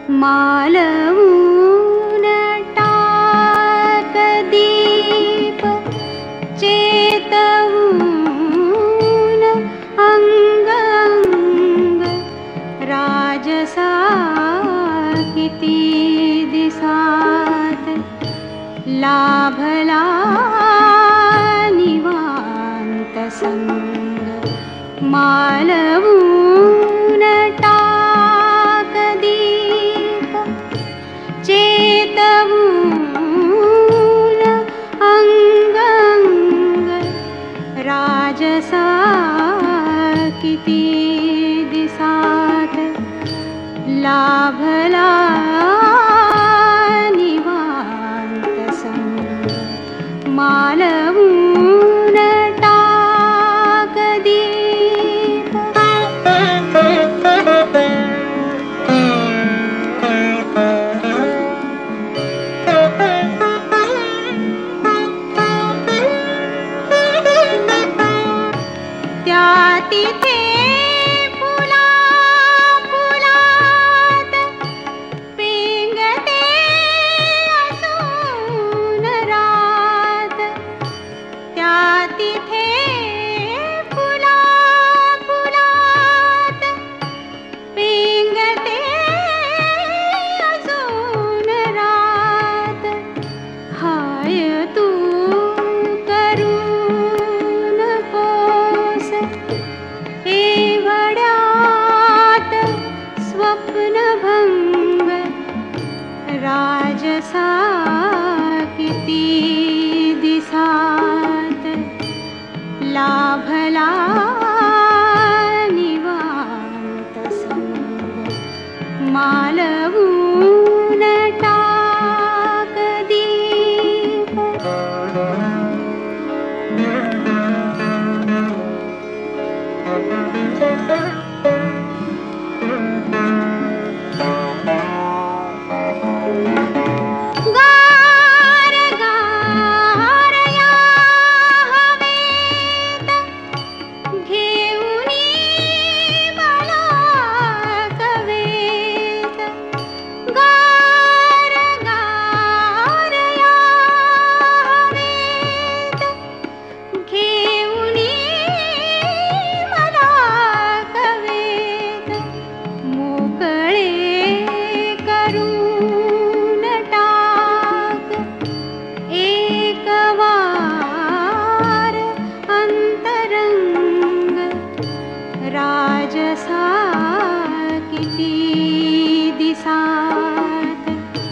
मालवून टाक दीप चेतवून अंग अंग राजसा किती दिसात लाभला निवांत संग मालवून टाक दीप चेतवून अंग अंग राजसा किती दिसात लाभला निवांत संग मालवून टाक दीप त्या तिथे फुला फुलात पेंगते असून रात त्या तिथे फुला फुलात पेंगते असून रात हाय तू करून कोस एवढ्यात स्वप्नभंग राजसा किती दिसात लाभला निवांत संग मालवून टाक दीप गार गार या हवेत घेऊनी मला कवेत गार गार या हवेत घेऊनी मला कवेत मोकळे करून टाक एक वार अंतरंग राजसा किती दिसात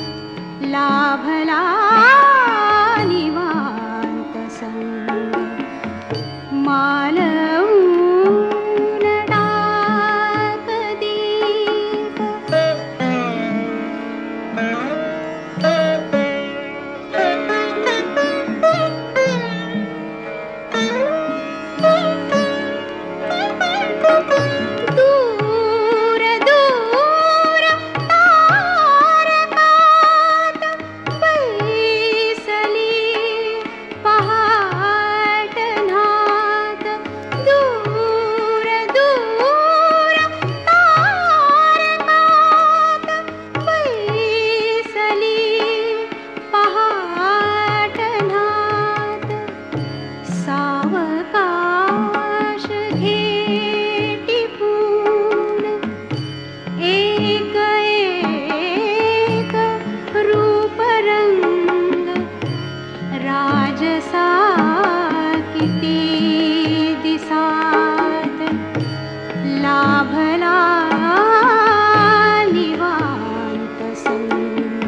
लाभला निवांत संग मालवून टाक दीप दूर दूर तारकात बैसली पहाटनात दूर दूर तारकात बैसली पहाटनात सावकाश घे टिपून एक एक रूपरंग राजसा किती दिसात लाभला निवांत संग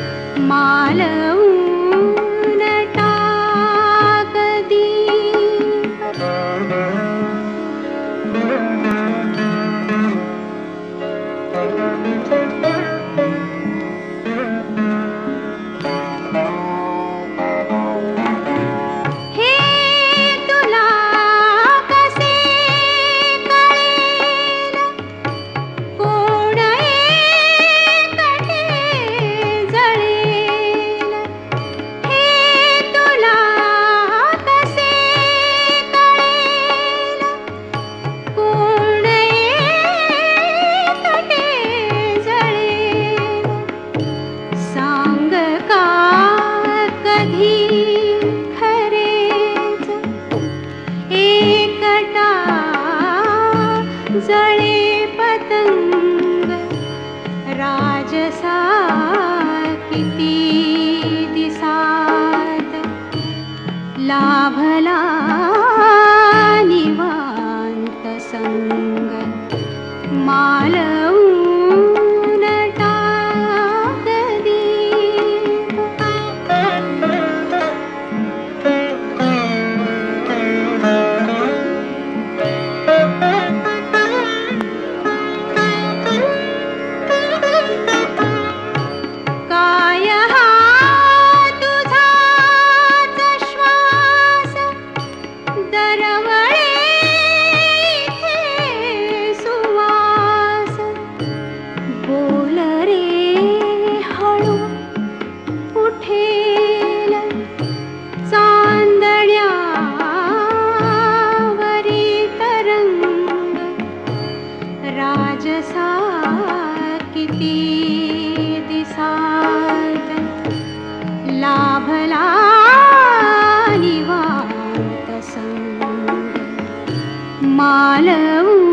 मालवून टाक दीप किती दिसात लाभला निवांत संग मालवू